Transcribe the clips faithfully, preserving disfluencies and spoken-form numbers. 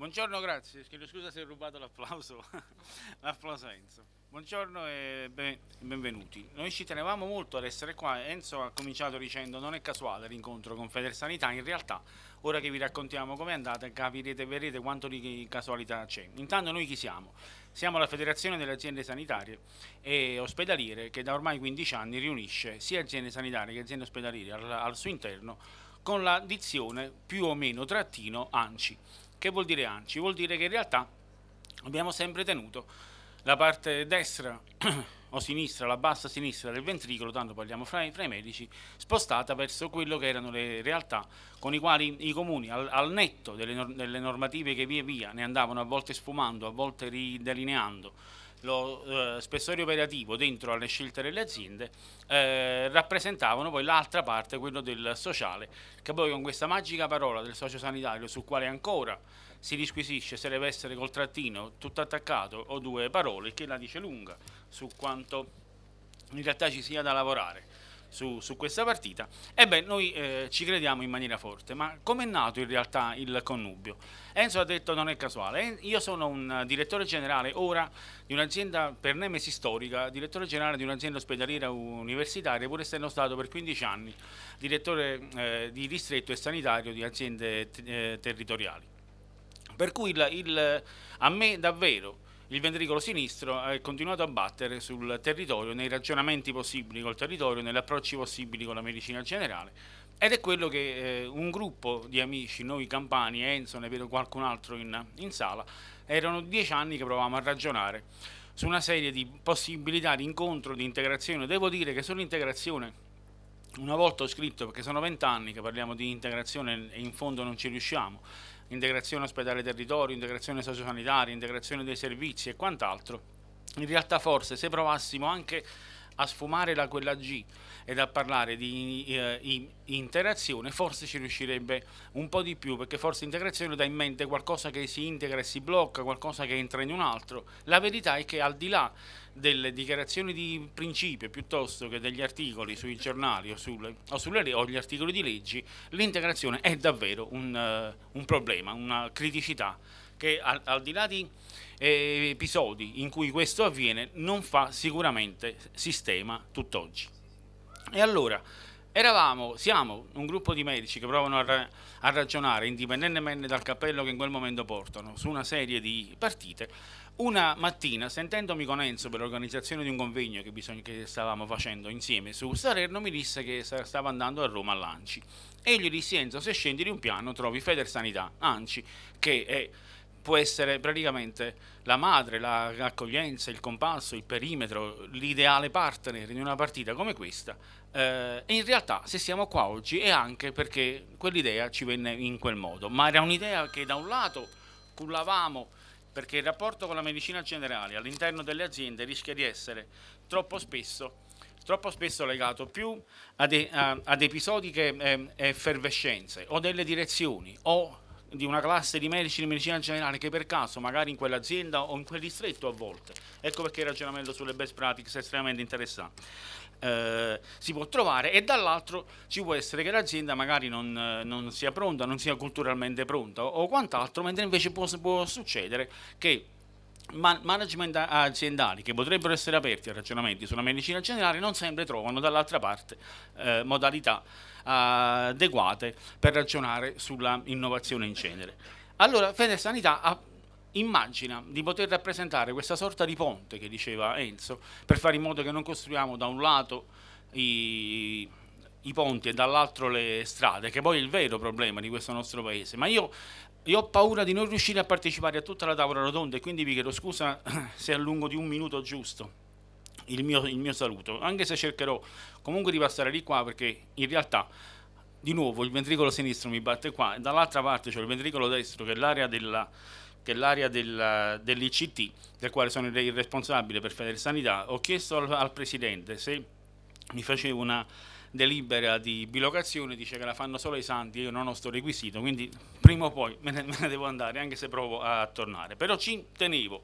Buongiorno, grazie. Chiedo scusa se ho rubato l'applauso, l'applauso a Enzo. Buongiorno e ben- benvenuti. Noi ci tenevamo molto ad essere qua. Enzo ha cominciato dicendo non è casuale l'incontro con Federsanità, in realtà ora che vi raccontiamo com'è andata capirete e vedrete quanto di casualità c'è. Intanto noi chi siamo? Siamo la Federazione delle Aziende Sanitarie e Ospedaliere che da ormai quindici anni riunisce sia aziende sanitarie che aziende ospedaliere al, al suo interno con la dizione più o meno trattino ANCI. Che vuol dire ANCI? Vuol dire che in realtà abbiamo sempre tenuto la parte destra o sinistra, la bassa sinistra del ventricolo, tanto parliamo fra i, fra i medici, spostata verso quello che erano le realtà con i quali i comuni, al, al netto delle, nor- delle normative che via via ne andavano a volte sfumando, a volte ridelineando lo eh, spessore operativo dentro alle scelte delle aziende, eh, rappresentavano poi l'altra parte, quello del sociale, che poi con questa magica parola del sociosanitario, sul quale ancora si disquisisce se deve essere col trattino tutto attaccato o due parole, che la dice lunga su quanto in realtà ci sia da lavorare su, su questa partita. Ebbene, noi eh, ci crediamo in maniera forte, ma com'è nato in realtà il connubio? Enzo ha detto non è casuale. Io sono un direttore generale ora di un'azienda per nemesi storica, direttore generale di un'azienda ospedaliera universitaria, pur essendo stato per quindici anni direttore eh, di distretto e sanitario di aziende eh, territoriali. Per cui il, il, a me davvero il ventricolo sinistro ha continuato a battere sul territorio, nei ragionamenti possibili col territorio, negli approcci possibili con la medicina generale. Ed è quello che eh, un gruppo di amici, noi campani, Enzo, ne vedo qualcun altro in, in sala, erano dieci anni che provavamo a ragionare su una serie di possibilità di incontro, di integrazione. Devo dire che sull'integrazione una volta ho scritto, perché sono vent'anni che parliamo di integrazione e in fondo non ci riusciamo, integrazione ospedale-territorio, integrazione sociosanitaria, integrazione dei servizi e quant'altro. In realtà forse se provassimo anche a sfumare la quella G ed a parlare di eh, interazione, forse ci riuscirebbe un po' di più, perché forse integrazione dà in mente qualcosa che si integra e si blocca, qualcosa che entra in un altro. La verità è che al di là delle dichiarazioni di principio piuttosto che degli articoli sui giornali o, sulle, o, sulle, o gli articoli di leggi, l'integrazione è davvero un, uh, un problema, una criticità che al, al di là di eh, episodi in cui questo avviene non fa sicuramente sistema tutt'oggi. E allora eravamo, siamo un gruppo di medici che provano a, ra- a ragionare, indipendentemente dal cappello che in quel momento portano, su una serie di partite. Una mattina, sentendomi con Enzo per l'organizzazione di un convegno che, bisogna, che stavamo facendo insieme su Salerno, mi disse che stava andando a Roma all'Anci. E io gli dissi: Enzo, se scendi di un piano trovi Federsanità, Anci, che è, può essere praticamente la madre, la raccoglienza, il compasso, il perimetro, l'ideale partner in una partita come questa. Eh, e in realtà se siamo qua oggi è anche perché quell'idea ci venne in quel modo, ma era un'idea che da un lato cullavamo perché il rapporto con la medicina generale all'interno delle aziende rischia di essere troppo spesso, troppo spesso legato più ad, a, ad episodi che eh, effervescenze o delle direzioni o di una classe di medici di medicina generale che per caso magari in quell'azienda o in quel distretto a volte, ecco perché il ragionamento sulle best practices è estremamente interessante, eh, si può trovare, e dall'altro ci può essere che l'azienda magari non, eh, non sia pronta, non sia culturalmente pronta o, o quant'altro, mentre invece può, può succedere che man- management aziendali che potrebbero essere aperti a ragionamenti sulla medicina generale non sempre trovano dall'altra parte eh, modalità eh, adeguate per ragionare sulla innovazione in genere. Allora Federsanità ha immagina di poter rappresentare questa sorta di ponte che diceva Enzo, per fare in modo che non costruiamo da un lato i, i ponti e dall'altro le strade, che poi è il vero problema di questo nostro paese. Ma io, io ho paura di non riuscire a partecipare a tutta la tavola rotonda e quindi vi chiedo scusa se allungo di un minuto giusto il mio, il mio saluto, anche se cercherò comunque di passare di qua, perché in realtà di nuovo il ventricolo sinistro mi batte qua e dall'altra parte c'è il ventricolo destro che è l'area della che è l'area del, dell'I C T, del quale sono il responsabile per Federsanità. Ho chiesto al, al presidente se mi faceva una delibera di bilocazione, dice che la fanno solo i santi, io non ho sto requisito, quindi prima o poi me ne, me ne devo andare, anche se provo a tornare. Però ci tenevo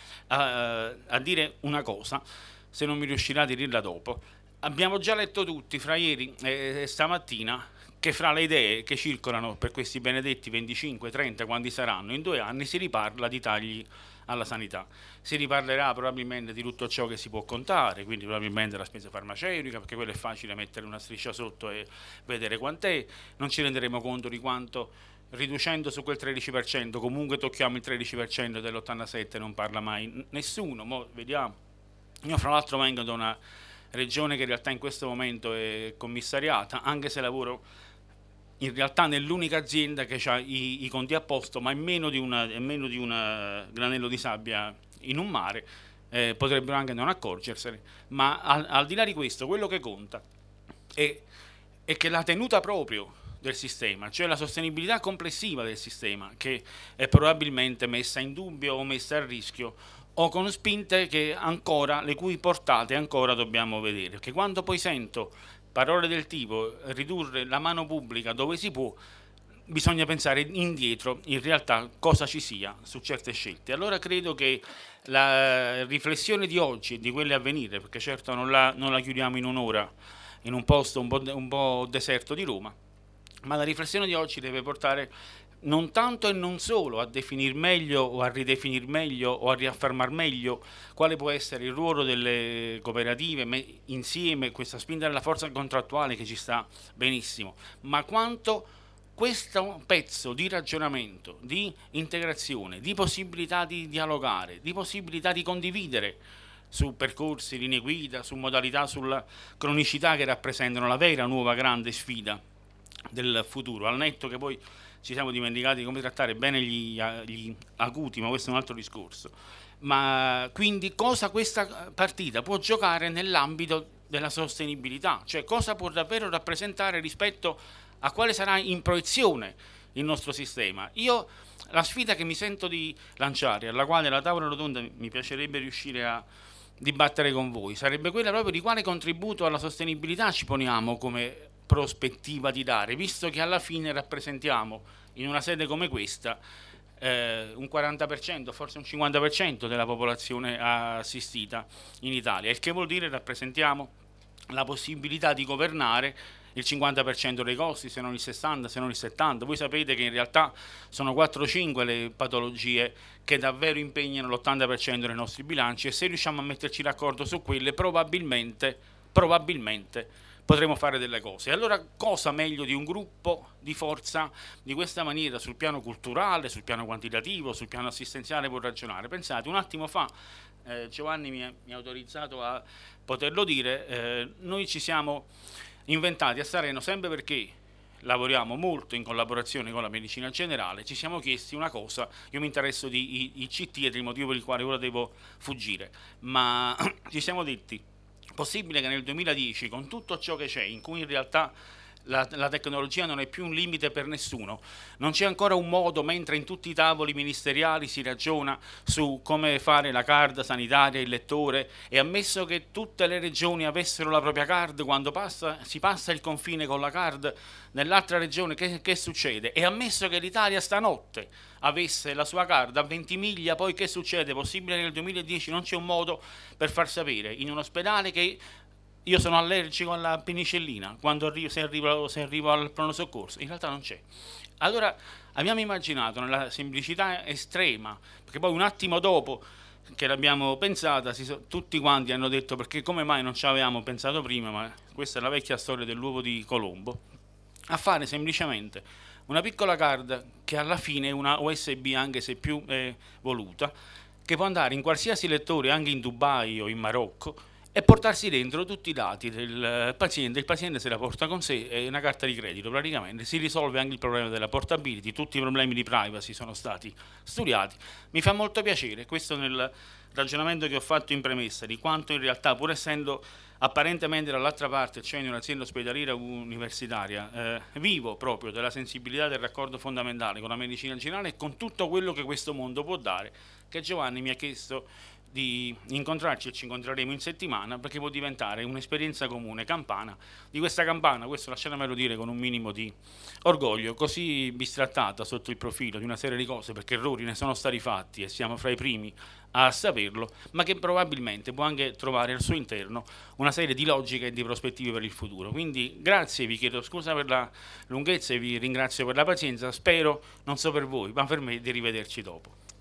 a, a dire una cosa, se non mi riuscirà a dirla dopo. Abbiamo già letto tutti, fra ieri e stamattina, che fra le idee che circolano per questi benedetti venticinque trenta, quando saranno, in due anni si riparla di tagli alla sanità. Si riparlerà probabilmente di tutto ciò che si può contare, quindi probabilmente la spesa farmaceutica, perché quello è facile mettere una striscia sotto e vedere quant'è, non ci renderemo conto di quanto riducendo su quel tredici per cento, comunque tocchiamo il tredici per cento dell'ottantasette, non parla mai nessuno, mo vediamo. Io fra l'altro vengo da una regione che in realtà in questo momento è commissariata, anche se lavoro in realtà nell'unica azienda che ha i, i conti a posto, ma è meno di un granello di sabbia in un mare, eh, potrebbero anche non accorgersene, ma al, al di là di questo, quello che conta è, è che la tenuta proprio del sistema, cioè la sostenibilità complessiva del sistema, che è probabilmente messa in dubbio o messa a rischio, o con spinte che ancora, le cui portate ancora dobbiamo vedere, perché quando poi sento parole del tipo ridurre la mano pubblica dove si può, bisogna pensare indietro in realtà cosa ci sia su certe scelte. Allora credo che la riflessione di oggi e di quelle a venire, perché certo non la, non la chiudiamo in un'ora in un posto un po', un po' deserto di Roma, ma la riflessione di oggi deve portare non tanto e non solo a definire meglio o a ridefinire meglio o a riaffermare meglio quale può essere il ruolo delle cooperative insieme, questa spinta della forza contrattuale che ci sta benissimo, ma quanto questo pezzo di ragionamento, di integrazione, di possibilità di dialogare, di possibilità di condividere su percorsi, linee guida, su modalità, sulla cronicità che rappresentano la vera nuova grande sfida del futuro, al netto che poi ci siamo dimenticati di come trattare bene gli, gli acuti, ma questo è un altro discorso. Ma quindi cosa questa partita può giocare nell'ambito della sostenibilità, cioè cosa può davvero rappresentare rispetto a quale sarà in proiezione il nostro sistema. Io la sfida che mi sento di lanciare, alla quale la tavola rotonda mi piacerebbe riuscire a dibattere con voi, sarebbe quella proprio di quale contributo alla sostenibilità ci poniamo come prospettiva di dare, visto che alla fine rappresentiamo in una sede come questa eh, un quaranta per cento, forse un cinquanta per cento della popolazione assistita in Italia, il che vuol dire rappresentiamo la possibilità di governare il cinquanta per cento dei costi, se non il sessanta, se non il settanta. Voi sapete che in realtà sono quattro cinque le patologie che davvero impegnano l'ottanta per cento dei nostri bilanci, e se riusciamo a metterci d'accordo su quelle probabilmente, probabilmente potremo fare delle cose. Allora cosa meglio di un gruppo di forza di questa maniera sul piano culturale, sul piano quantitativo, sul piano assistenziale può ragionare? Pensate, un attimo fa eh, Giovanni mi ha, mi ha autorizzato a poterlo dire, eh, noi ci siamo inventati a Sareno, sempre perché lavoriamo molto in collaborazione con la medicina generale, ci siamo chiesti una cosa, io mi interesso di I C T ed è il motivo per il quale ora devo fuggire, ma ci siamo detti, possibile che nel duemiladieci, con tutto ciò che c'è, in cui in realtà la, la tecnologia non è più un limite per nessuno, non c'è ancora un modo, mentre in tutti i tavoli ministeriali si ragiona su come fare la card sanitaria, il lettore, e ammesso che tutte le regioni avessero la propria card, quando passa, si passa il confine con la card nell'altra regione, che, che succede? E ammesso che l'Italia stanotte avesse la sua card a Ventimiglia, poi che succede? Possibile che nel duemiladieci non c'è un modo per far sapere in un ospedale che io sono allergico alla penicillina quando arrivo, se, arrivo, se arrivo al pronto soccorso? In realtà non c'è. Allora abbiamo immaginato nella semplicità estrema, perché poi un attimo dopo che l'abbiamo pensata si so, tutti quanti hanno detto perché come mai non ci avevamo pensato prima, ma questa è la vecchia storia dell'uovo di Colombo, a fare semplicemente una piccola card che alla fine è una U S B, anche se più eh, voluta, che può andare in qualsiasi lettore, anche in Dubai o in Marocco, e portarsi dentro tutti i dati del paziente. Il paziente se la porta con sé, è una carta di credito praticamente, si risolve anche il problema della portability, tutti i problemi di privacy sono stati studiati. Mi fa molto piacere questo nel ragionamento che ho fatto in premessa, di quanto in realtà, pur essendo apparentemente dall'altra parte, cioè in un'azienda ospedaliera universitaria, eh, vivo proprio della sensibilità del raccordo fondamentale con la medicina generale e con tutto quello che questo mondo può dare, che Giovanni mi ha chiesto di incontrarci e ci incontreremo in settimana, perché può diventare un'esperienza comune campana. Di questa campana, questo lasciatemelo dire con un minimo di orgoglio, così bistrattata sotto il profilo di una serie di cose, perché errori ne sono stati fatti e siamo fra i primi a saperlo, ma che probabilmente può anche trovare al suo interno una serie di logiche e di prospettive per il futuro. Quindi grazie, vi chiedo scusa per la lunghezza e vi ringrazio per la pazienza, spero, non so per voi, ma per me, di rivederci dopo.